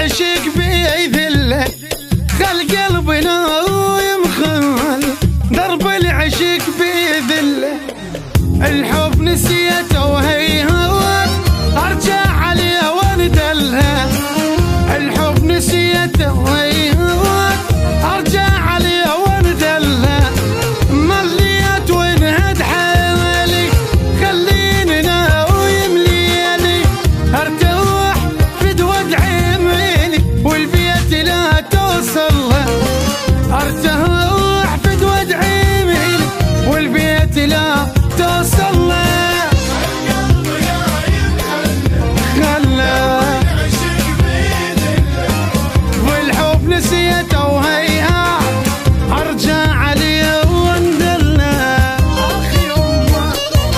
العشق بيذله خل قلبنا ويمخل درب العشق بيذله الحب نسيته وهيهات ارجع عليه وندلها الحب نسيته وهيهات ارجع عليه وندلها مليت وانهد حالي خليني ناوي مليالي ارتوح في دود عيني والبيت لا توصل له ارتوح في دود عيني والبيت لا توصل له والحب نسيته وهيها ارجع عليه واندلنا اخي امه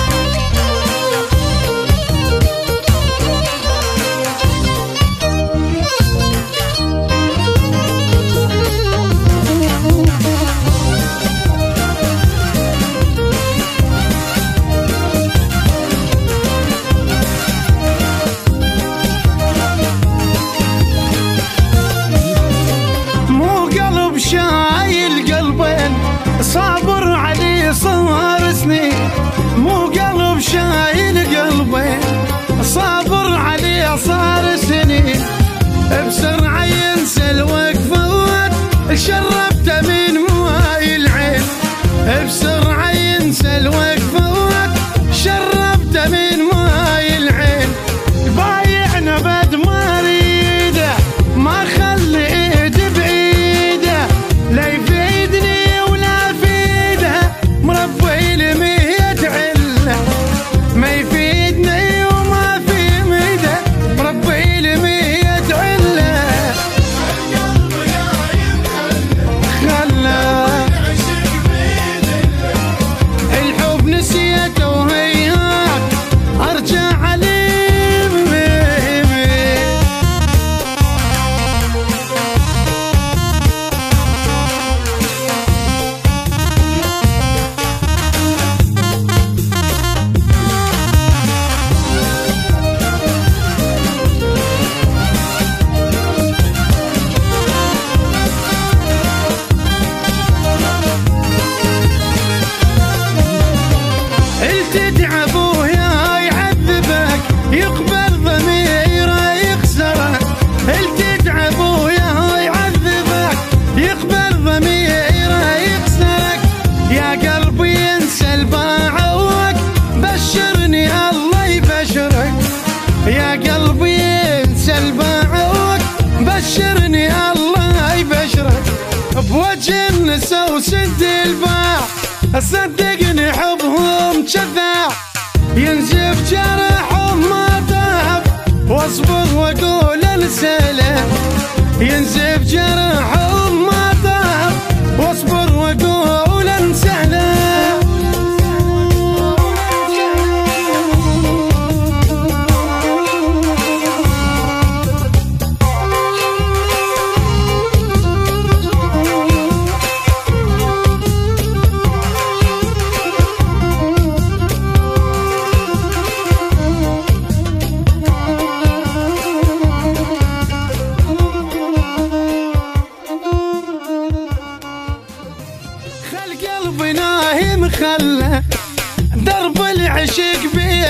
شايل قلبين صابر عليه صار سنين مو قلب شايل قلبين صابر عليه صار سنين بسرعة ينسى الوقفات شربته من ماي العين بسرعة ينسى الوقفات شربته من ماي العين بايعنا بد ما اريده ما خلي ايدي بايده لا يفيدني ولا فيده مربي لي مية عله ما يفيدني وما في ميده مربي لي مية عله خلى الحب نسيته وهيهات ارجع عليه تتعب ويا يعذبك يقبل ضميره يخسره تتعب ويا يعذبك يقبل ضميره يخسرك يا قلبي ينسى الباعوك بشرني الله يبشرك يا قلبي ينسى الباعوك بشرني الله يبشرك بوجه النسا وسد الباع صدقني حبهم شذاع ينزف جرحهم ما طاب واصبر واقول انساله ينزف جرحهم ما طاب واصبر واقول انساله قلبنا مخلى درب العشق بيه